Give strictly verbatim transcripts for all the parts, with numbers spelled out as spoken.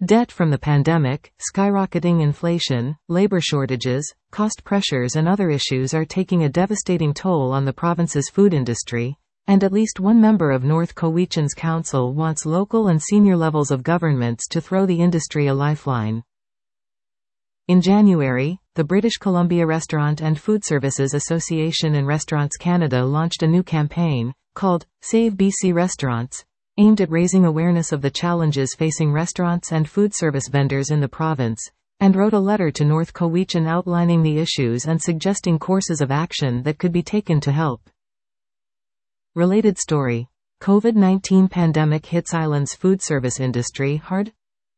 Debt from the pandemic, skyrocketing inflation, labor shortages, cost pressures and other issues are taking a devastating toll on the province's food industry, and at least one member of North Cowichan's council wants local and senior levels of governments to throw the industry a lifeline. In January, the British Columbia Restaurant and Food Services Association and Restaurants Canada launched a new campaign, called Save B C Restaurants, aimed at raising awareness of the challenges facing restaurants and food service vendors in the province, and wrote a letter to North Cowichan outlining the issues and suggesting courses of action that could be taken to help. Related story. COVID nineteen pandemic hits island's food service industry hard.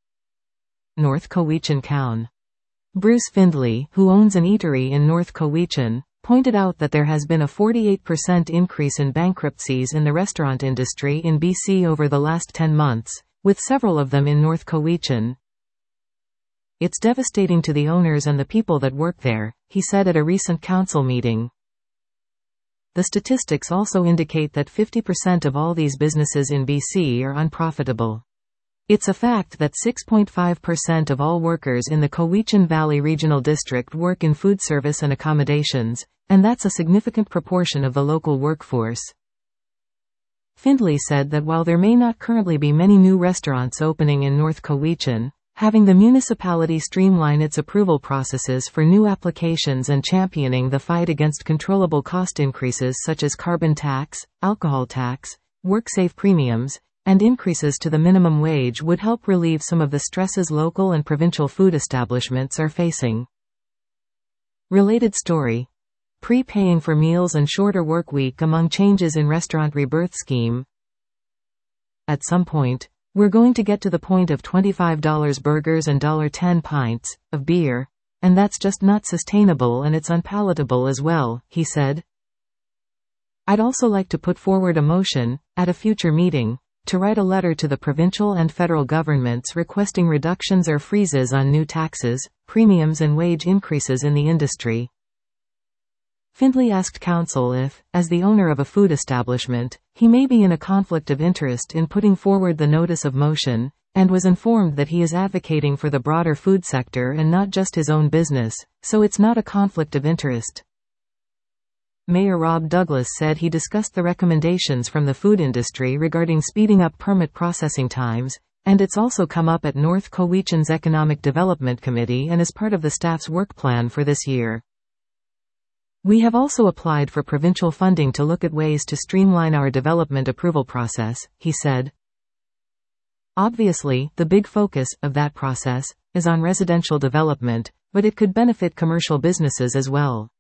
North Cowichan Coun. Bruce Findlay, who owns an eatery in North Cowichan, pointed out that there has been a forty-eight percent increase in bankruptcies in the restaurant industry in B C over the last ten months, with several of them in North Cowichan. It's devastating to the owners and the people that work there, he said at a recent council meeting. The statistics also indicate that fifty percent of all these businesses in B C are unprofitable. It's a fact that six point five percent of all workers in the Cowichan Valley Regional District work in food service and accommodations, and that's a significant proportion of the local workforce. Findlay said that while there may not currently be many new restaurants opening in North Cowichan, having the municipality streamline its approval processes for new applications and championing the fight against controllable cost increases such as carbon tax, alcohol tax, WorkSafe premiums, and increases to the minimum wage would help relieve some of the stresses local and provincial food establishments are facing. Related story. Prepaying for meals and shorter work week among changes in restaurant rebirth scheme. At some point, we're going to get to the point of twenty-five dollar burgers and one dollar ten pints of beer, and that's just not sustainable and it's unpalatable as well, he said. I'd also like to put forward a motion, at a future meeting, to write a letter to the provincial and federal governments requesting reductions or freezes on new taxes, premiums and wage increases in the industry. Findlay asked council if, as the owner of a food establishment, he may be in a conflict of interest in putting forward the notice of motion, and was informed that he is advocating for the broader food sector and not just his own business, so it's not a conflict of interest. Mayor Rob Douglas said he discussed the recommendations from the food industry regarding speeding up permit processing times, and it's also come up at North Cowichan's Economic Development Committee and is part of the staff's work plan for this year. We have also applied for provincial funding to look at ways to streamline our development approval process, he said. Obviously, the big focus of that process is on residential development, but it could benefit commercial businesses as well.